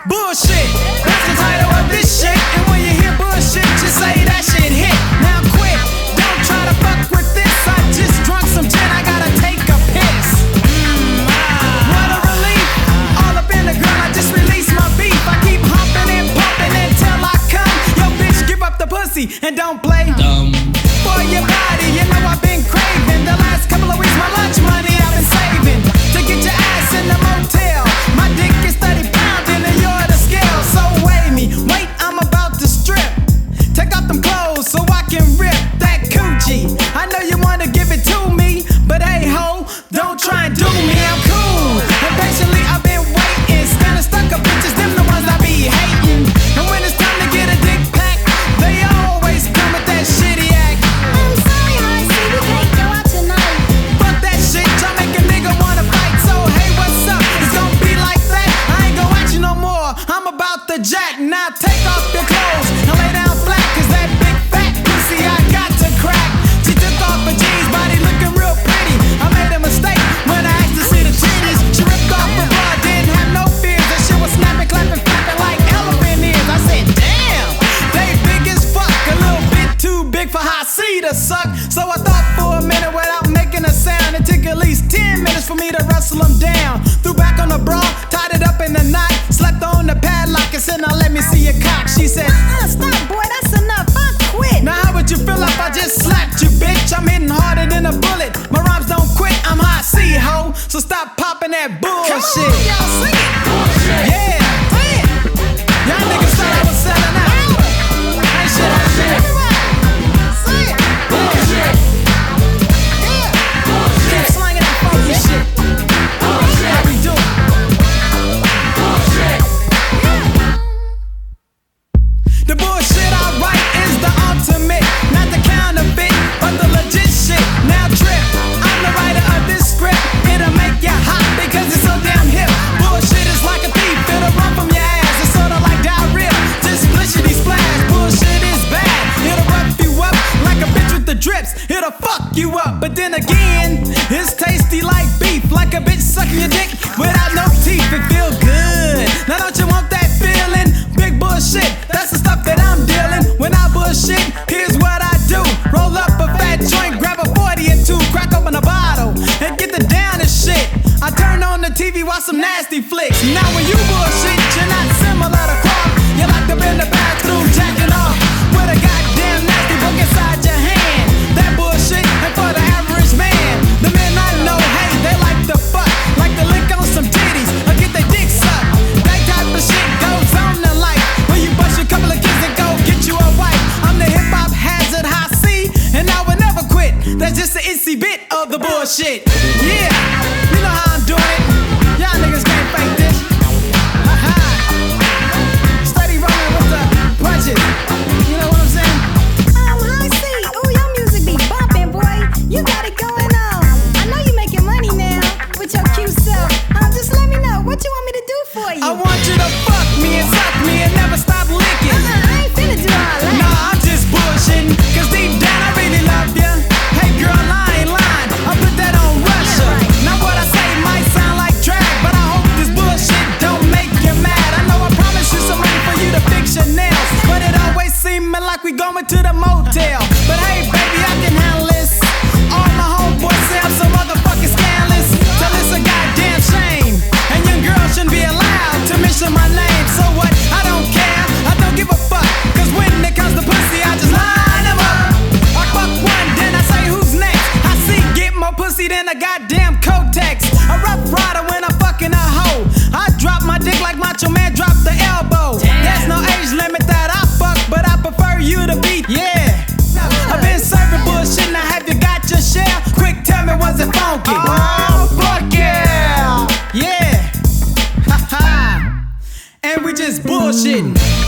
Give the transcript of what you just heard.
Bullshit, that's the title of this shit. And when you hear bullshit, just say that shit hit. Now quit, don't try to fuck with this. I just drunk some gin, I gotta take a piss. What a relief, all up in the ground, I just released my beef. I keep humping and pumping until I come. Yo bitch, give up the pussy and don't play for your body, you know I've been craving. The last couple of weeks, my lunch money I've been saving to get your ass in the motel. My dick is 30 pounds and you're the scale. So weigh me, wait, I'm about to strip. Take off them clothes so I can rip that coochie. I know you wanna give it to me, but hey ho, don't try and do me, I'm cool. And patiently I've been waiting, kinda stuck up bitches, them the ones I be hating. And when it's time to get a dick pack, they always come with that shitty act. I'm sorry, Horsey, we can't go out tonight. Fuck that shit, y'all make a nigga wanna fight. So hey, what's up? It's gonna be like that. I ain't gon' watch you no more. I'm about to jack. Now take off your clothes and lay down flat, cause that big fat pussy I got to crack. She took off her jeans, body looking real pretty. I made a mistake when I asked to see the titties. She ripped off her bra, didn't have no fears. That shit was snapping, clapping, flapping like elephant ears. I said, damn, they big as fuck. A little bit too big for high C to suck. So I thought for a minute without making a sound. It took at least 10 minutes for me to wrestle them down. Threw back on the bra, tied it up in a knot, slept on the padlock and said, now let me see your cock. She said, Stop, boy, that's enough, I quit. now how would you feel if I just slapped you, bitch? I'm hitting harder than a bullet. My rhymes don't quit, I'm high C, ho. So stop popping that bullshit. Come on, y'all sing it. Yeah, y'all niggas thought I was selling out. Ain't shit out shit. Say it. Keep slanging that funky shit. How we do it? The bullshit I write is the ultimate, not the counterfeit, but the legit shit. Now trip, I'm the writer of this script. It'll make you hot because it's so damn hip. Bullshit is like a thief, it'll run from your ass. It's sorta like diarrhea, just splishity splash. Bullshit is bad, it'll rough you up like a bitch with the drips. It'll fuck you up, but then again, it's tasty like beef, like a bitch sucking your dick without no teeth. It feel good. Now don't you want that feeling? Big bullshit, that's the stuff that I'm dealing. When I bullshit, here's what I do. Roll up a fat joint, grab a 40 or two, crack open a bottle, and get the down and shit. I turn on the TV, watch some nasty flicks. Now when you bullshit, you're not similar to Clark. You're locked up in the bathroom, jacking off with a goddamn nasty book inside your hand. That bullshit ain't for the average man. The men I know, hey, they like to fuck, like to lick on some titties or get their dick sucked. That type of shit goes on in life. When you bust a couple of kids and go get you a wife. I'm the hip hop hazard, high C, and I will never quit. That's just the itsy bit of the bullshit. Yeah, you know how I'm doing it. Y'all niggas can't fake this. Ha-ha. Steady rolling with the punches. You know what I'm saying? Horsey, ooh, your music be bumping, boy. You got it going on. I know you making money now with your cute self. Just let me know what you want me to do for you. I want you to fuck me and suck me and never stop licking. I ain't finna do all that. Nah, I'm just bullshitting, cause deep down I really love ya. Hey girl, I ain't lying, I put that on Russia. Yeah, right. Now what I say might sound like drag, but I hope this bullshit don't make you mad. I know I promised you some money for you to fix your nails, but it always seeming like we going to the motel. But hey baby, I can handle this. All my homeboys say I'm so motherfucking scandalous. Tell it's a goddamn shame, and young girls shouldn't be allowed to mention my name. So what? I don't care, I don't give a fuck, cause when it comes to pussy, I just line them up. I fuck one, then I say who's next. I see get more pussy than a goddamn Kotex. A rough rider when I'm fucking a hoe. I drop my dick like Macho Man drop the elbow. There's no age limit that I fuck, but I prefer you to beat, yeah. I've been serving bullshit, now have you got your share? Quick, tell me, was it funky? Oh, fuck yeah! Yeah! Ha ha! And we just bullshitting.